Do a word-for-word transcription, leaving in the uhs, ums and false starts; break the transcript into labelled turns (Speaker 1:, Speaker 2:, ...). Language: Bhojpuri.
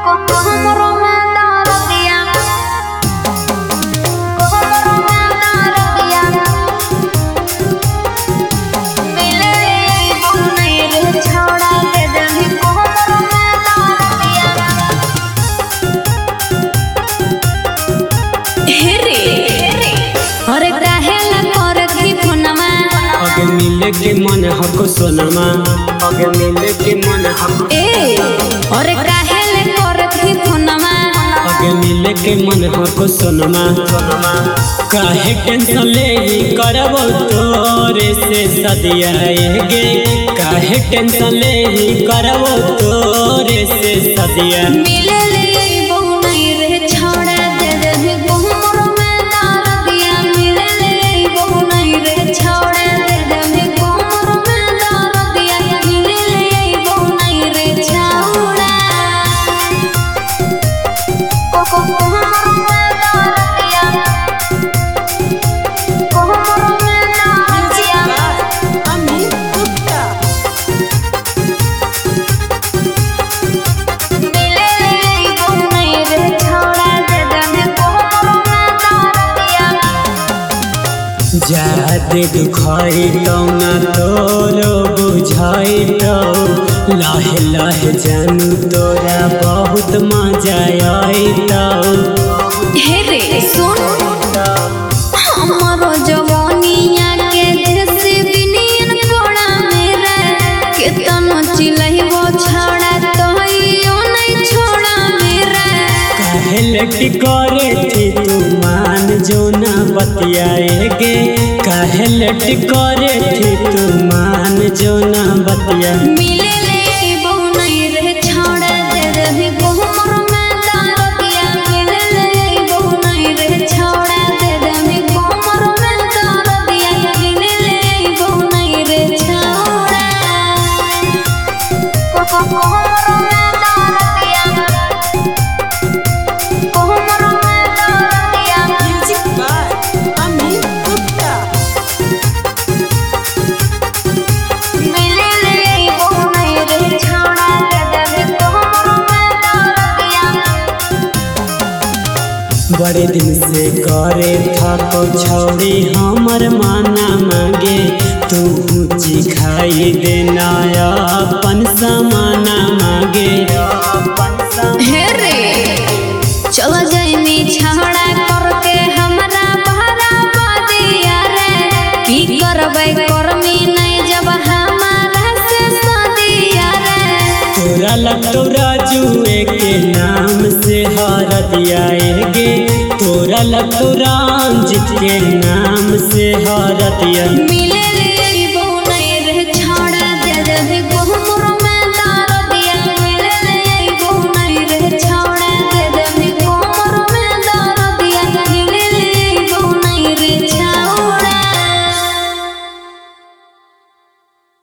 Speaker 1: मिले के मन हको सोनमा अगे मिले के मन हको
Speaker 2: ए अरे काहे ले करथी फोनमा
Speaker 1: अगे मिले के मन हको सोनमा सोनमा काहे टेंशन ले करबो तोरे से सदिया गे काहे टेंशन ले करबो तोरे से सदिया
Speaker 2: मिले ले बहु नहीं रे छोड़ा दे दे बहुमर में तार दिया मिले ले बहु नहीं रे छोड़ा
Speaker 1: जाते दुखाई तो ना तोरो बुझाई तो लाहे लाहे जानू तोरा बहुत मजा आई तो
Speaker 2: हे रे सुन हमारो जवानिया के देश बिनियन कोड़ा मेरा केतनो चिलहिबो छाड़ा तोहियो नहीं छोड़ा मेरा
Speaker 1: काहे लटी करे थी तू मान जो ना बतियाए गे काहे लटी करे थी तू मान जो ना बतिया
Speaker 2: मिले ले बहु नहीं रे छोड़ा दे दे बहुमर में तार दिया मिले ले बहु नहीं रे छोड़ा दे दे बहुमर में तार दिया मिले ले बहु नहीं रे छोड़ा को को बहुमर में तार दिया बहुमर में तार दिया म्यूजिक बाय अमित गुप्ता
Speaker 1: बड़े दिन से करे था तो छौड़ी हमर माना मांगे तू ऊँची खाई देना अपन समाना मांगे
Speaker 2: हे रे चल जैनी छाड़ा करके हमरा बहरा बादिया रे की करबै करमी नहीं जब हमारा से सदिया रे
Speaker 1: तोरा लगतो राजुए के नाम से हर दिया गे तोरा लगतो रंजित के नाम से हर दिया
Speaker 2: मिले ले